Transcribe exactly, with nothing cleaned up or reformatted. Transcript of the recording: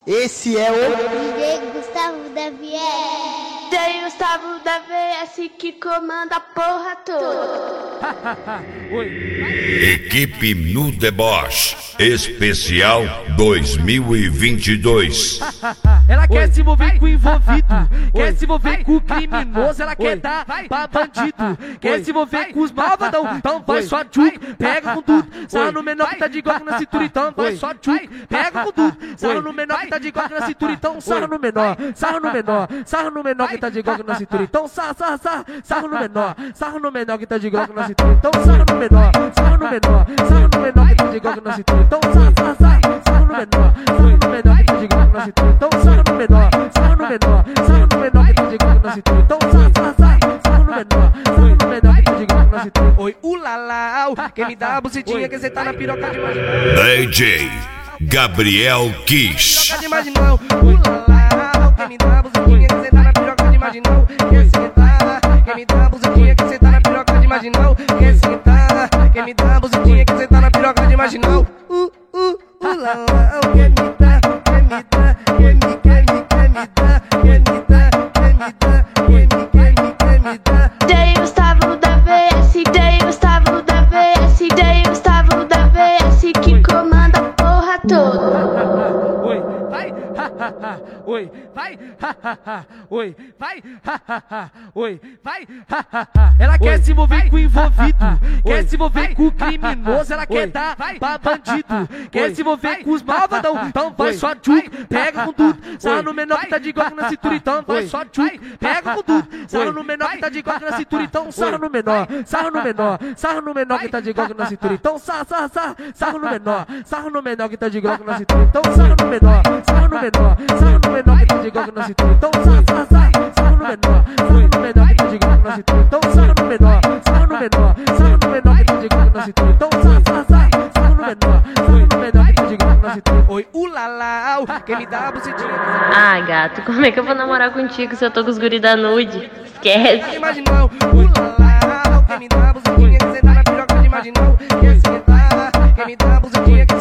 Esse é o D J Gustavo da V S. D J Gustavo da V S que comanda a porra toda. Equipe No Deboche Especial dois mil e vinte e dois. Ela quer Oi. se envolver Vai. com o envolvido, Oi. quer se envolver Vai. com o criminoso, ela Oi. quer dar Vai. pra bandido, Oi. quer Oi. se envolver Vai. com os malvadão, então vai só tchuc, pega com tudo, sarra no menor que tá de glock na cintura, então vai só tchuc, pega com tudo, sarra no menor que tá de glock na cintura, então sarra no menor, sarra no menor, sarra no menor que tá de glock na cintura, então sarra, sarra, sarra, sarra no menor, sarra no menor que tá de glock na cintura, então sarra no menor, sarra no menor, sarra no menor que tá de glock na cintura, então sarra, sarra, sarra, sarra no menor, sarra no menor que tá de glock na cintura, então sarra no menor, sarra no menor, sarra no menor que tá de glock na cintura, então sarra, sarra, sarra, sarra no menor, sarra no menor que tá de glock na cintura. Oi, ulalau, quem me dá a bucetinha que cê tá na piroca de marginal. D J Gabriel Kiss. Piroca de marginal, ulalau, quem me dá a bucetinha que cê tá na piroca de marginal. Quer sentar, quem me dá a bucetinha que cê tá na piroca de marginal. Quer sentar, quem me dá a bucetinha que cê tá na piroca de marginal. Uh, uh, ulalau, quem me dá, quem me dá, quem me, quem me, quem me dá, quem me dá, quem me dá, quem me, quem me, quem me dá. D J Gustavo da V S, D J Gustavo da V S, D J Gustavo da V S que comanda a porra toda. Oi, vai, oi, vai, oi, vai, oi, vai. Ela quer se envolver com o envolvido, quer se envolver com o criminoso, ela quer dar pra bandido, quer se envolver com os malvadão, então vai só tchuc, pega com tudo, sarra no menor que tá de glock na cintura, então vai só tchuc, pega com tudo, sarra no menor que tá de glock na cintura, então sarra no menor, sarra no menor, sarra no menor que tá de glock na cintura, então sarra, sarra, sarra, sarra no menor, sarra no menor que tá de glock na cintura, então sarra no menor, sarra no menor, sarra no menor que tá de glock na cintura, então sarra, sarra, sarra, sarra no menor, sarra no menor que tá de glock na cintura, então sarra no menor, sarra no menor, sarra no menor que tá de glock na cintura, então sarra, sarra, sarra, sarra no menor, sarra no menor que tá de glock na cintura. Oi, ulalau, quem me dá a bucetinha? Ah, gato, como é que eu vou namorar contigo se eu tô com os guri da nude? Esquece. Marginal, ulalau, quem me dá a bucetinha que cê tá na piroca de marginal. Quer sentar, quem me dá a bucetinha que